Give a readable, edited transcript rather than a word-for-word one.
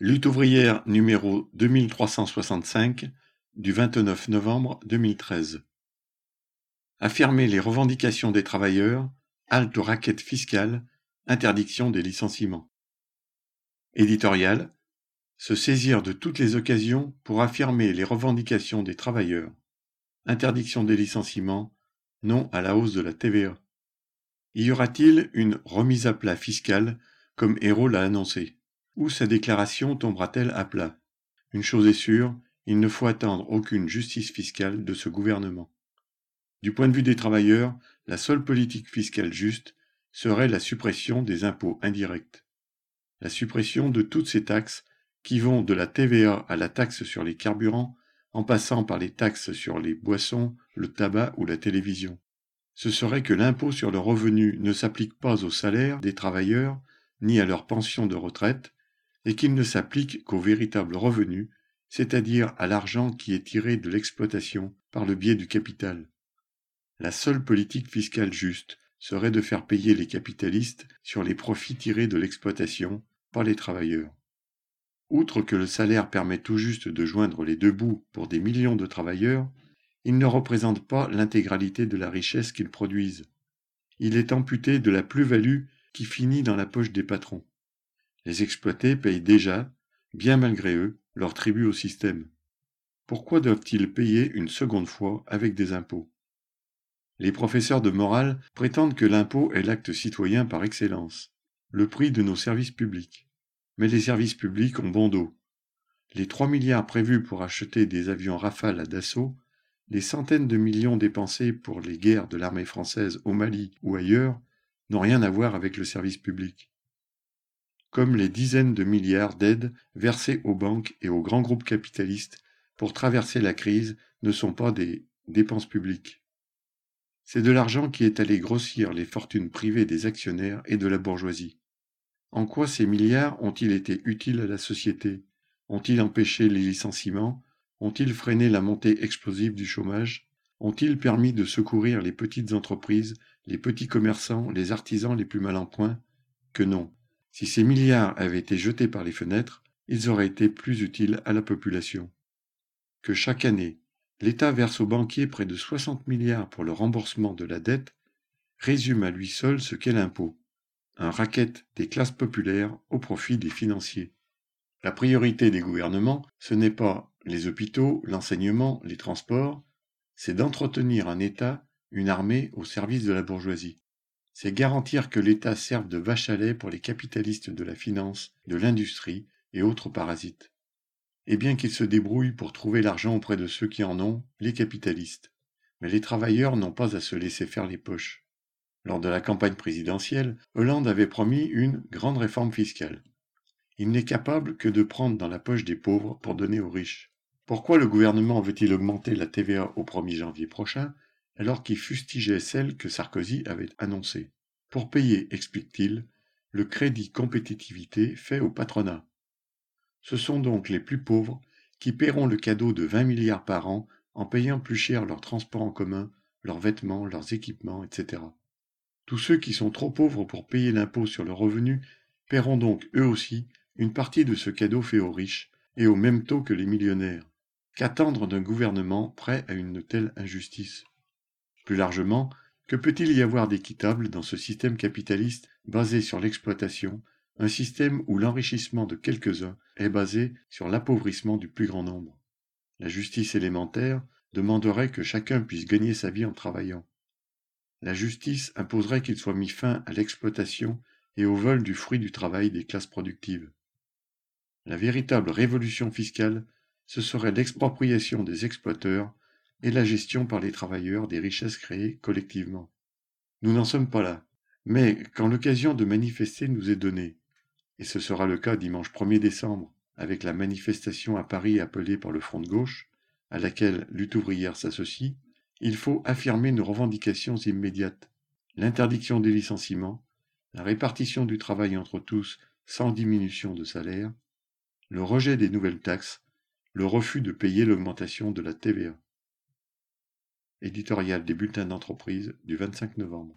Lutte ouvrière numéro 2365 du 29 novembre 2013. Affirmer les revendications des travailleurs, halte aux raquettes fiscales, interdiction des licenciements. Éditorial. Se saisir de toutes les occasions pour affirmer les revendications des travailleurs. Interdiction des licenciements, non à la hausse de la TVA. Y aura-t-il une remise à plat fiscale, comme Hérault l'a annoncé? Ou sa déclaration tombera-t-elle à plat? Une chose est sûre, il ne faut attendre aucune justice fiscale de ce gouvernement. Du point de vue des travailleurs, la seule politique fiscale juste serait la suppression des impôts indirects. La suppression de toutes ces taxes qui vont de la TVA à la taxe sur les carburants, en passant par les taxes sur les boissons, le tabac ou la télévision. Ce serait que l'impôt sur le revenu ne s'applique pas au salaire des travailleurs, ni à leur pension de retraite, et qu'il ne s'applique qu'aux véritables revenus, c'est-à-dire à l'argent qui est tiré de l'exploitation par le biais du capital. La seule politique fiscale juste serait de faire payer les capitalistes sur les profits tirés de l'exploitation, pas les travailleurs. Outre que le salaire permet tout juste de joindre les deux bouts pour des millions de travailleurs, il ne représente pas l'intégralité de la richesse qu'ils produisent. Il est amputé de la plus-value qui finit dans la poche des patrons. Les exploités payent déjà, bien malgré eux, leur tribut au système. Pourquoi doivent-ils payer une seconde fois avec des impôts? Les professeurs de morale prétendent que l'impôt est l'acte citoyen par excellence, le prix de nos services publics. Mais les services publics ont bon dos. Les 3 milliards prévus pour acheter des avions Rafale à Dassault, les centaines de millions dépensés pour les guerres de l'armée française au Mali ou ailleurs, n'ont rien à voir avec le service public. Comme les dizaines de milliards d'aides versées aux banques et aux grands groupes capitalistes pour traverser la crise ne sont pas des dépenses publiques. C'est de l'argent qui est allé grossir les fortunes privées des actionnaires et de la bourgeoisie. En quoi ces milliards ont-ils été utiles à la société? Ont-ils empêché les licenciements? Ont-ils freiné la montée explosive du chômage? Ont-ils permis de secourir les petites entreprises, les petits commerçants, les artisans les plus mal en point? Que non. Si ces milliards avaient été jetés par les fenêtres, ils auraient été plus utiles à la population. Que chaque année, l'État verse aux banquiers près de 60 milliards pour le remboursement de la dette résume à lui seul ce qu'est l'impôt. Un racket des classes populaires au profit des financiers. La priorité des gouvernements, ce n'est pas les hôpitaux, l'enseignement, les transports, c'est d'entretenir un État, une armée au service de la bourgeoisie. C'est garantir que l'État serve de vache à lait pour les capitalistes de la finance, de l'industrie et autres parasites. Et bien qu'ils se débrouillent pour trouver l'argent auprès de ceux qui en ont, les capitalistes. Mais les travailleurs n'ont pas à se laisser faire les poches. Lors de la campagne présidentielle, Hollande avait promis une grande réforme fiscale. Il n'est capable que de prendre dans la poche des pauvres pour donner aux riches. Pourquoi le gouvernement veut-il augmenter la TVA au 1er janvier prochain, alors qu'il fustigeait celle que Sarkozy avait annoncée? Pour payer, explique-t-il, le crédit compétitivité fait au patronat. Ce sont donc les plus pauvres qui paieront le cadeau de 20 milliards par an en payant plus cher leurs transports en commun, leurs vêtements, leurs équipements, etc. Tous ceux qui sont trop pauvres pour payer l'impôt sur le revenu paieront donc eux aussi une partie de ce cadeau fait aux riches et au même taux que les millionnaires. Qu'attendre d'un gouvernement prêt à une telle injustice? Plus largement, que peut-il y avoir d'équitable dans ce système capitaliste basé sur l'exploitation, un système où l'enrichissement de quelques-uns est basé sur l'appauvrissement du plus grand nombre? La justice élémentaire demanderait que chacun puisse gagner sa vie en travaillant. La justice imposerait qu'il soit mis fin à l'exploitation et au vol du fruit du travail des classes productives. La véritable révolution fiscale, ce serait l'expropriation des exploiteurs et la gestion par les travailleurs des richesses créées collectivement. Nous n'en sommes pas là, mais quand l'occasion de manifester nous est donnée, et ce sera le cas dimanche 1er décembre, avec la manifestation à Paris appelée par le Front de gauche, à laquelle Lutte ouvrière s'associe, il faut affirmer nos revendications immédiates. L'interdiction des licenciements, la répartition du travail entre tous sans diminution de salaire, le rejet des nouvelles taxes, le refus de payer l'augmentation de la TVA. Éditorial des bulletins d'entreprise du 25 novembre.